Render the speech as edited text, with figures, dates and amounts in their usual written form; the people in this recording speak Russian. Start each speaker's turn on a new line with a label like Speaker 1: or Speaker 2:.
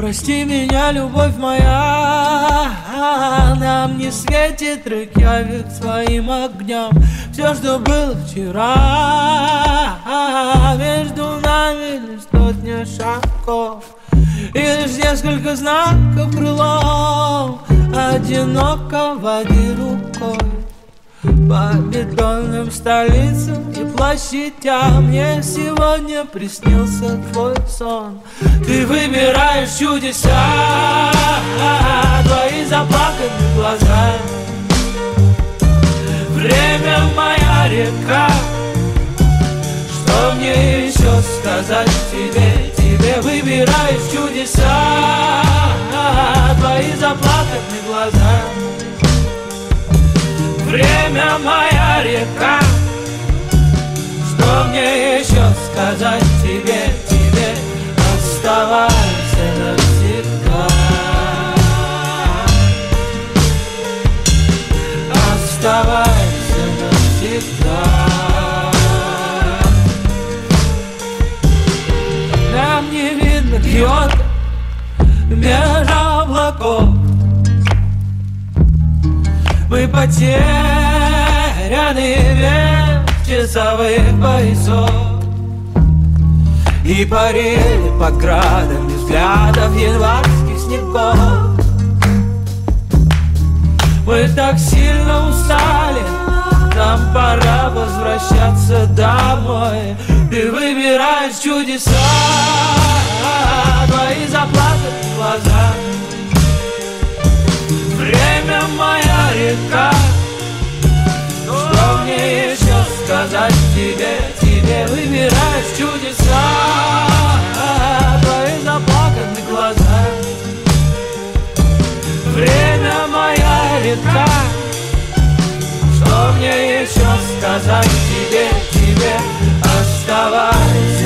Speaker 1: Прости меня, любовь моя, нам не светит рык, я век своим огнем. Все, что было вчера, между нами лишь сотня шагов и лишь несколько знаков крылом. Одиноко води рукой по бетонным столицам и площадям. Мне сегодня приснился твой сон. Ты выбираешь чудеса, твои заплаканные глаза. Время моя река, что мне еще сказать тебе? Тебе выбираешь чудеса, твои заплаканные глаза. Время моя река, что мне еще сказать тебе? Тебе оставайся навсегда. Оставайся навсегда. Нам не видно Кьото меж облаков. Мы потеряны век часовых поясов и парили под градами взглядов январских снегов. Мы так сильно устали, нам пора возвращаться домой. Ты выбираешь чудеса, твои заплаканные глаза. Время моя река, что мне еще сказать тебе? Тебе выбираешь чудеса, твои заплаканные глаза. Время моя река, что мне еще сказать тебе? Тебе оставайся